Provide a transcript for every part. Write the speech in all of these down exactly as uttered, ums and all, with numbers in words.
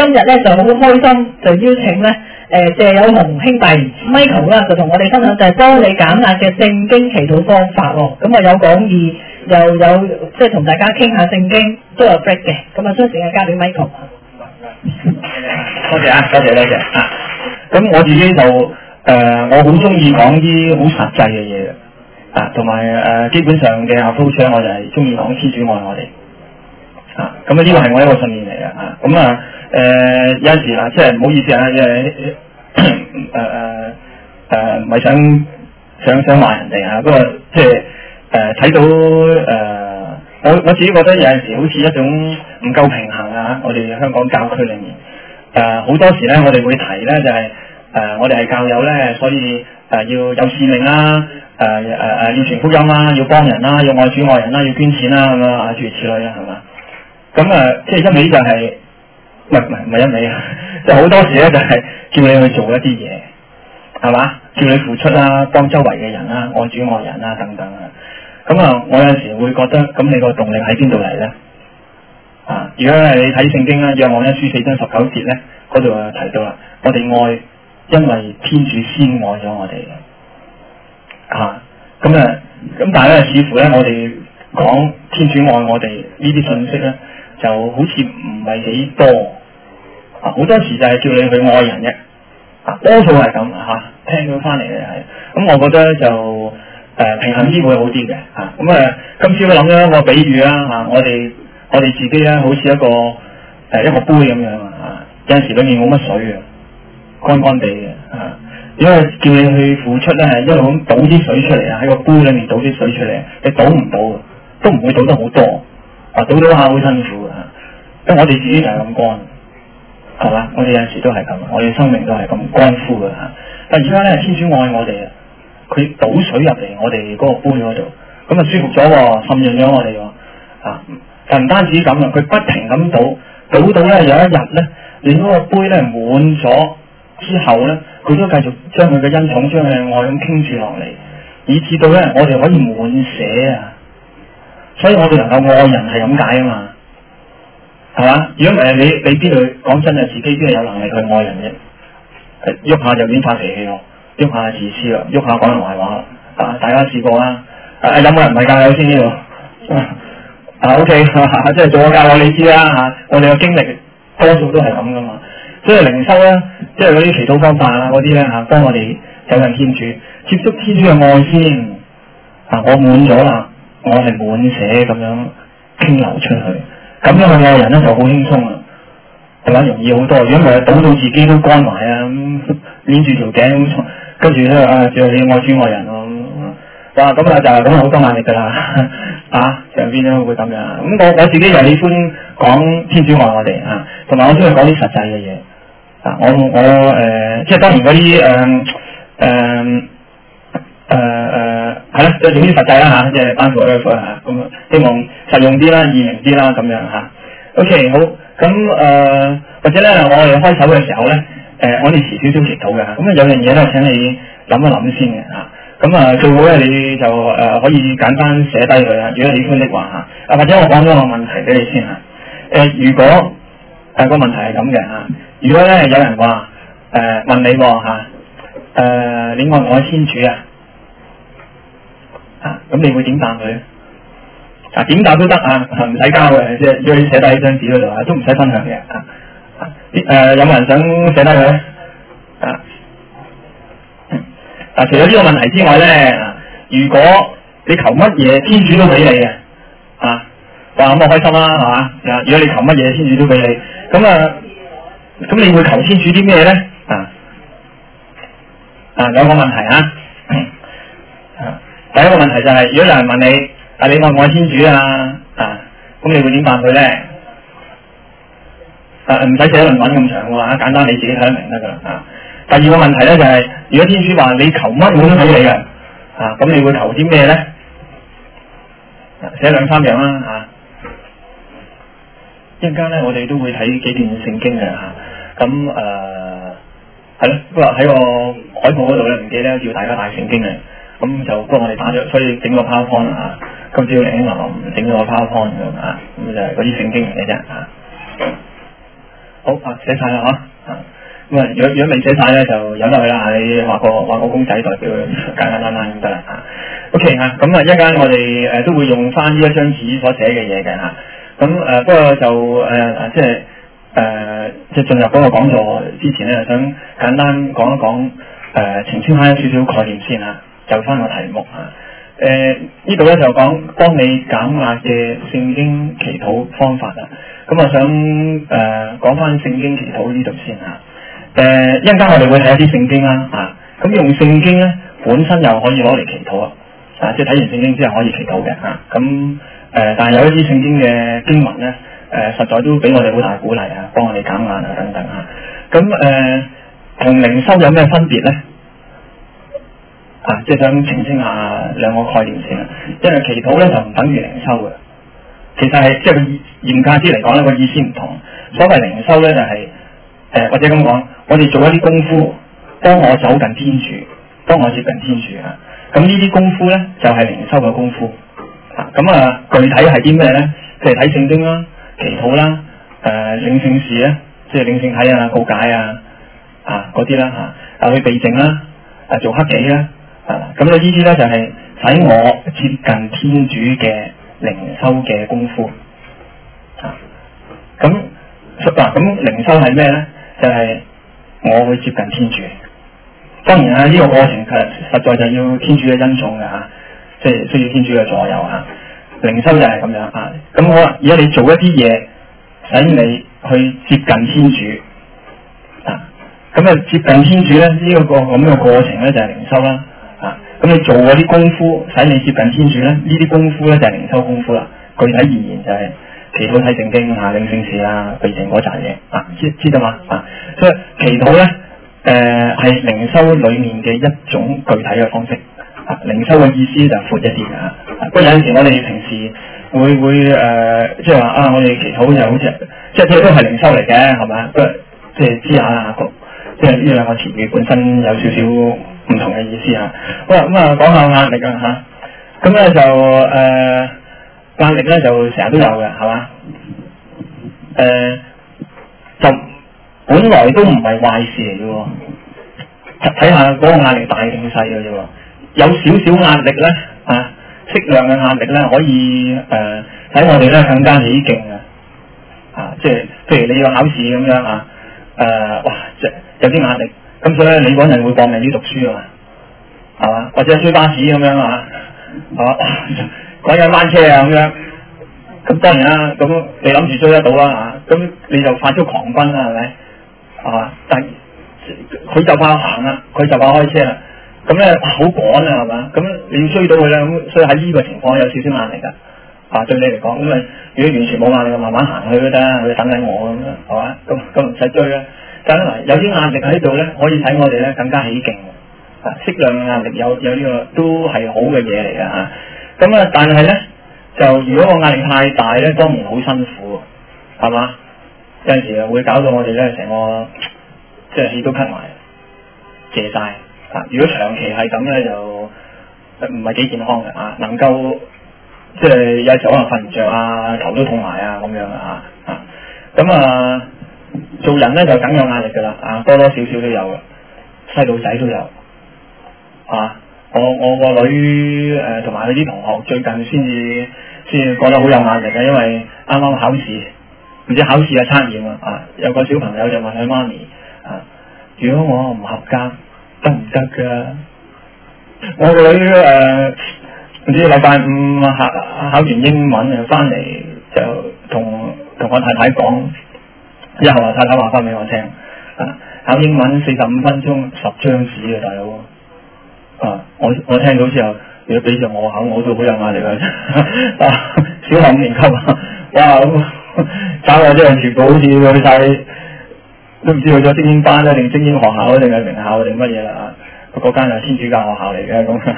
今日咧就好開心，就邀請咧誒謝有雄兄弟 Michael 啦，就同我哋分享就係幫你減壓嘅聖經祈禱方法喎。咁啊有講義，又有即係同大家傾下聖經，都有 break 嘅。咁啊將時間交俾 Michael。 多謝啊，多謝多謝啊。咁我自己就誒、呃，我好中意講啲好實際嘅嘢啊，同埋誒基本上嘅 approach 咧，我就係中意講天主愛我哋。啊，咁啊呢個係我一個信念嚟嘅啊，咁啊誒有陣時啊，即係唔好意思啊，因為誒誒誒唔係想想想話人哋啊，不過即係誒睇到誒、呃、我我自己覺得有陣時好似一種唔夠平衡啊，我哋香港教區裏面誒好、呃、多時咧，我哋會提咧就係、是、誒、呃、我哋係教友咧，所以誒、呃、要有使命啦，誒誒誒要傳福音啦，要幫人啦，要愛主愛人啦，要捐錢啦咁啊諸如此類啦，係嘛？咁啊，即係一味就係、是，唔係唔係唔係一味啊！即係好多時咧就係叫你去做一啲嘢，係嘛？叫你付出啦，幫周圍嘅人啦，愛主愛人啦等等啊！咁啊，我有陣時會覺得，咁你個動力喺邊度嚟咧？啊，如果係你睇聖經啦，約翰一書四章十九節咧，嗰度啊提到啦，我哋愛，因為天主先愛咗我哋嘅，啊，咁啊，咁但係咧，似乎咧，我哋講天主愛我哋呢啲信息咧，就好似唔係幾多啊！好多時就係叫你去愛人啫，啊，多數係咁嚇，聽到翻嚟嘅係。咁我覺得就誒、呃、平衡啲會好啲嘅嚇。咁啊，今朝諗咗一個比喻啦嚇，我哋我哋自己咧好似一個誒、呃、一個杯咁樣啊，有陣時裡面冇乜水嘅，乾乾地嘅啊。如果叫你去付出咧，係一路咁倒啲水出嚟啊，喺個杯裡面倒啲水出嚟，你倒唔到嘅，都唔會倒得好多。啊，倒倒下好辛苦啊！因為我哋自己就係咁乾，係嘛？我哋有陣時都係咁，我哋生命都係咁乾枯嘅嚇。但而家咧，天主愛我哋啊，佢倒水入嚟我哋嗰個杯嗰度，咁啊舒服咗喎，浸潤咗我哋喎啊！但唔單止咁啊，佢不停咁倒，倒到咧有一日咧，你嗰個杯咧滿咗之後咧，佢都繼續將佢嘅恩寵、將佢嘅愛咁傾注落嚟，以至到咧我哋可以滿瀉啊！所以我哋能夠愛人係咁解啊嘛，係嘛？如果唔係你你邊度講真啊，自己邊度有能力去愛人啫？喐下就亂發脾氣咯，喐下自私咯，喐下講人壞話啊！大家試過啦，啊有冇人唔係教友先呢度？啊 OK，啊即係做咗教友你知啦嚇，我哋嘅經歷多數都係咁噶嘛。所以靈修咧，即係嗰啲祈禱方法啊嗰啲咧嚇，幫我哋走向天主，接觸天主嘅愛先啊！我滿咗啦。我係滿瀉咁樣傾流出去，咁樣嘅愛人咧就好輕鬆啦，係嘛？容易好多。如果唔係倒到自己都乾埋啊，咁捏住條頸咁，跟住咧啊，仲要愛主愛人咯，哇！咁啊就係咁好多壓力㗎啦，啊上邊咧會咁樣。咁我我自己又喜歡講天主愛我哋啊，同埋我中意講啲實際嘅嘢啊。我我誒、呃，即係當然嗰啲誒誒。誒誒係啦，即係總之實際啦嚇，即係包括咧嚇，咁啊希望實用啲啦、易明啲啦咁樣嚇。OK 好，咁誒、呃、或者咧我哋開手嘅時候咧，誒、呃、我哋遲少少祈禱嘅嚇，咁啊有樣嘢咧請你諗一諗先嘅嚇。咁啊最好咧你就誒、呃、可以簡單寫低佢啊，如果喜歡的話嚇。啊或者我講咗個問題俾你先嚇。誒、呃、如果誒、呃、個問題係咁嘅嚇，如果咧有人話誒、呃、問你喎嚇，誒、呃、你愛唔愛天主啊？啊，咁你會點答佢？啊，點答都得啊，唔使交嘅，即係如果你寫低喺張紙嗰度啊，都唔使分享嘅啊。誒、呃，有冇人想寫低佢咧？啊，啊，除咗呢個問題之外咧，啊，如果你求乜嘢，天主都俾你嘅，啊，哇咁我開心啦，係嘛？啊，如果你求乜嘢，天主都俾你，咁啊，咁你會求天主啲咩咧？啊，啊，兩個問題啊。啊第一個問題就係、是，如果有人問你，啊你愛唔愛天主啊？啊，咁你會點答佢咧？啊，唔使寫論文咁長嘅話，簡單你自己睇得明得噶啦。啊，第二個問題咧就係、是，如果天主話你求乜我都俾你嘅，啊，咁你會求啲咩咧？啊，寫兩三樣啦，啊，一陣間咧我哋都會睇幾段聖經嘅嚇，咁誒係咯，不過喺個海報嗰度咧唔記得叫大家帶聖經嘅。咁就幫我哋打咗，所以整個 PowerPoint 啊，今朝領林整咗個 PowerPoint 咁啊，咁就係嗰啲聖經嚟嘅啫啊。 好啊，寫晒啦嚇啊！咁啊，如果如果未寫晒咧，就由得佢啦。你畫個畫個公仔代表簡簡單單咁得啦嚇。OK 嚇，咁啊一陣間我哋誒都會用翻呢一張紙所寫嘅嘢嘅嚇。咁誒不過就誒即係誒即係進入嗰個講座之前咧，想簡單講一講誒澄清翻少少概念先嚇，就翻個題目嚇。誒呢度咧就講幫你減壓嘅聖經祈禱方法啊。咁我想誒講翻聖經祈禱呢度先嚇。誒一陣間我哋會睇一啲聖經啦嚇。咁用聖經咧本身又可以攞嚟祈禱啊。啊，即係睇完聖經之後可以祈禱嘅嚇。咁誒，但係有一啲聖經嘅經文咧，誒實在都俾我哋好大鼓勵啊，幫我哋減壓啊等等嚇。咁誒同靈修有咩分別咧？啊，即係想澄清下兩個概念先啦。因為祈禱咧就唔等於靈修嘅，其實係即係個嚴格之嚟講咧個意思唔同。所謂靈修咧就係、是、誒、呃、或者咁講，我哋做一啲功夫，當我走近天主，當我接近天主啊。咁呢啲功夫咧就係、是、靈修嘅功夫。啊，咁啊具體係啲咩咧？即係睇聖經啦、祈禱啦、誒、呃、領聖事咧，即係領聖體啊、告解啊啊嗰啲啦嚇，啊去避靜啦，啊做克己啦。啊，咁咧呢啲咧就係、是、使我接近天主嘅靈修嘅功夫。啊，咁嗱咁靈修係咩咧？就係、是、我會接近天主。當然啊，呢、這個過程佢實在就要天主嘅恩寵嘅嚇，即係需要天主嘅助佑嚇。靈修就係咁樣啊。咁好啦，而家你做一啲嘢，使你去接近天主。啊，咁啊接近天主咧，呢、這、一個咁嘅過程咧就係靈修啦。啊，咁你做嗰啲功夫，使你接近天主咧，呢啲功夫咧就係靈修功夫啦。具體而言就係祈禱睇聖經啊、領聖事啊、避靜嗰扎嘢啊，知知道嘛？啊，所以祈禱咧誒係靈修裡面嘅一種具體嘅方式。啊，靈修嘅意思就闊一啲嘅嚇。不過有陣時我哋平時會會誒，即係話啊，我哋祈禱就好似即係都係靈修嚟嘅，係咪？不過即係知下啦，即係呢兩個詞語本身有少少唔同嘅意思啊。好啦，咁啊講下壓力啊嚇。咁咧就誒、呃、壓力咧就成日都有嘅，係嘛？誒、呃、就本來都唔係壞事嚟嘅喎。睇下嗰個壓力大定細嘅啫喎。有少少壓力咧啊，適量嘅壓力咧可以誒使、呃、我哋咧更加起勁啊！啊，即係譬如你要考試咁樣啊，誒、呃、哇，即係有啲壓力。咁所以咧，你嗰陣會搏命啲讀書啊嘛，係嘛？或者追巴士咁樣啊，係嘛？趕緊班車啊咁樣。咁當然啦，咁你諗住追得到啦嚇，咁你就快速狂奔啦，係咪？係嘛？但佢就怕行啦，佢就怕開車啦。咁咧好趕啊，係嘛？咁你要追到佢咧，咁所以喺呢個情況有少少壓力㗎。啊，對你嚟講，咁啊，如果完全冇壓力，慢慢行去都得，佢等緊我咁樣，係嘛？咁咁唔使追啦。但係嗱，有啲壓力喺度咧，可以使我哋咧更加起勁。啊，適量嘅壓力有有呢、這個都係好嘅嘢嚟嘅嚇。咁啊，但係咧就如果個壓力太大咧，當然好辛苦，係嘛？有陣時又會搞到我哋咧成個即係氣都咳埋，謝晒。啊，如果長期係咁咧，就唔係幾健康嘅啊。能夠即係有時候可能瞓唔着啊，頭都痛埋啊咁樣啊啊。咁啊〜做人咧就梗有壓力噶啦，啊多多少少都有嘅，細路仔都有，啊我我個女誒同埋佢啲同學最近先至先至覺得好有壓力嘅，因為啱啱考試，唔知考試嘅測驗啊，啊有個小朋友就問佢媽咪啊，如果我唔合格得唔得噶？我個女誒唔知禮拜五考考完英文啊翻嚟就同同我太太講。之後啊，太太話翻俾我聽，啊，考英文四十五分鐘十張紙嘅大佬，啊，我我聽到之後，如果俾著我考，我都好有壓力啊！小學五年級啊，哇，咁搞到啲人全部好似去晒，都唔知去咗精英班咧，定精英學校定係名校定乜嘢啦啊！嗰間係天主教學校嚟嘅咁，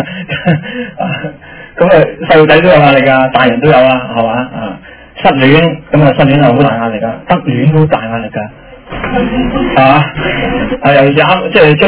咁啊細路仔都有壓力㗎，大人都有啦，係嘛啊？失戀咁啊，失戀係好大壓力噶，得戀都大壓力噶，係嘛？係尤其是啱即係追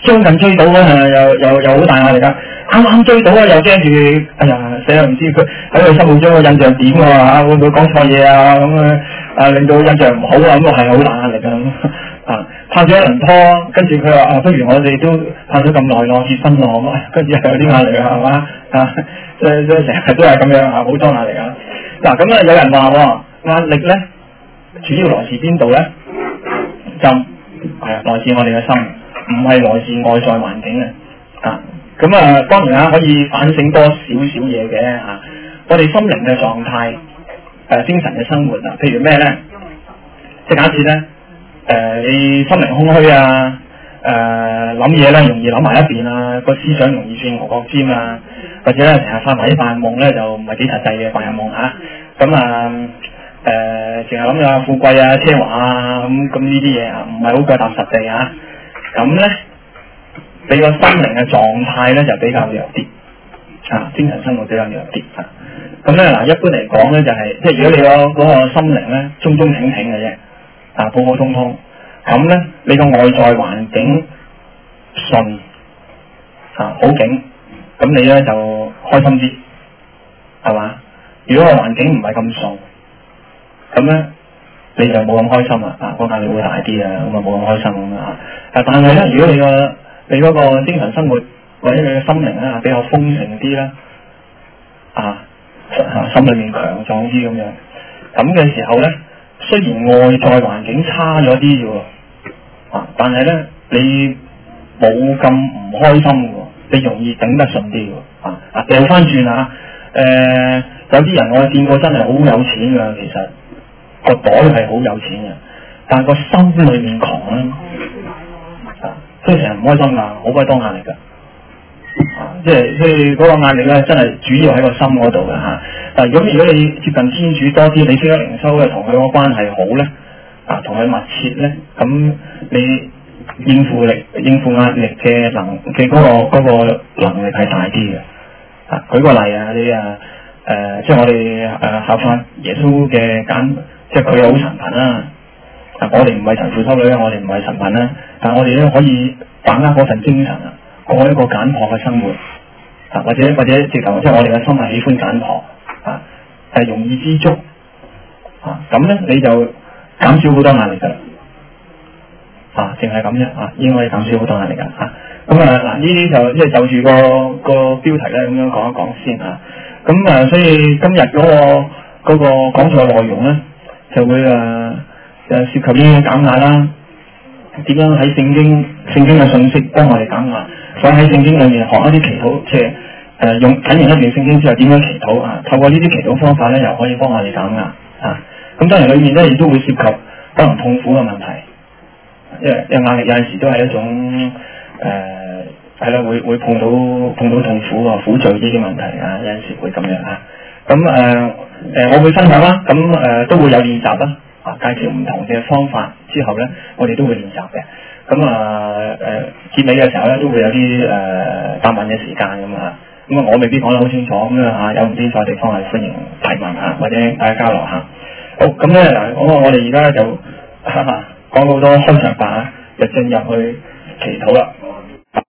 將近追到啊，又又又好大壓力㗎。啱啱追到啊，又驚住，哎呀死啦！唔知佢喺佢心目中嘅印象點喎嚇，會唔會講錯嘢啊？咁啊啊令到印象唔好啊，咁啊係好大壓力㗎咁啊！拍咗一輪拖，跟住佢話啊，不如我哋都拍咗咁耐咯，結婚咯咁，跟住又有啲壓力啊，係嘛啊？即係即係成日都係咁樣啊，好多壓力啊！嗱咁啊，有人話喎，壓力咧主要來自邊度咧？就係來自我哋嘅心，唔係來自外在環境嘅啊！咁啊，當然啊，可以反省多少少嘢嘅嚇。我哋心靈嘅狀態，誒、呃、精神嘅生活啊，譬如咩咧？即係假設咧，誒、呃、你心靈空虛啊，誒諗嘢咧容易諗埋一邊啊，個思想容易轉牛角尖啊，或者咧成日發埋啲白日夢咧就唔係幾實際嘅白日夢嚇。咁啊誒，淨係諗下富貴啊、奢華啊，咁咁呢啲嘢啊，唔係好腳踏實地啊。咁咧。你個心靈嘅狀態咧就比較弱啲，啊，精神生活比較弱啲啊。咁咧嗱，一般嚟講咧就係、是，即係如果你個嗰個心靈咧中中挺挺嘅啫，啊，普普通通，咁咧你個外在環境順，啊，好景，咁你咧就開心啲，係嘛？如果個環境唔係咁順，咁咧你就冇咁開心啦，啊，個壓力會大啲啊，咁啊冇咁開心咁啊。但係咧，如果你個你嗰個精神生活或者你嘅心靈咧比較豐盛啲啦，啊，心裏面強壯啲咁樣，咁嘅時候咧，雖然外在環境差咗啲啫喎，啊，但係咧你冇咁唔開心嘅喎，你容易頂得順啲嘅喎，啊，啊掉翻轉啊，誒、呃、有啲人我見過真係好有錢㗎，其實個袋係好有錢嘅，但係個心裏面窮啦。所以成日唔開心㗎，好鬼多壓力㗎，啊！即係所以嗰個壓力咧，真係主要喺個心嗰度嘅嚇。但係如果如果你接近天主多啲，你識得靈修咧，同佢個關係好咧，啊，同佢密切咧，咁你應付力、應付壓力嘅能嘅嗰個嗰個能力係大啲嘅。啊，舉個例啊，你啊誒，即係我哋誒效法耶穌嘅簡，即係佢好神貧啦。啊！我哋唔係神父修女啦，我哋唔係神貧啦，但係我哋咧可以把握嗰份精神啊，過一個簡樸嘅生活啊，或者或者直頭即係我哋嘅心係喜歡簡樸啊，係容易知足啊，咁咧你就減少好多壓力㗎啦啊，淨係咁啫啊，應該減少好多壓力㗎啊。咁啊嗱，呢啲就即係就住個個標題咧咁樣講一講先啊。咁啊，所以今日嗰個嗰個講座內容咧就會誒。就涉及呢個減壓啦，點樣喺聖經聖經嘅信息幫我哋減壓，所以喺聖經裏面學一啲祈禱，即係誒用睇完一段聖經之後點樣祈禱啊？透過呢啲祈禱方法咧，又可以幫我哋減壓啊！咁當然裏面咧亦都會涉及可能痛苦嘅問題，因為因為壓力有陣時都係一種誒係啦，會會碰到碰到痛苦啊、苦罪呢啲問題啊，有陣時會咁樣啊。咁誒誒，我會分享啦，咁誒、呃、都會有練習啦。啊，介紹唔同嘅方法之後咧，我哋都會練習嘅。咁啊誒結尾嘅時候咧，都會有啲誒、呃、答問嘅時間咁啊。咁啊，我未必講得好清楚咁啊，有唔清楚嘅地方係歡迎提問嚇，或者大家交流下。好，咁咧嗱，我我哋而家就講好多開場白啊，就進入去祈禱啦。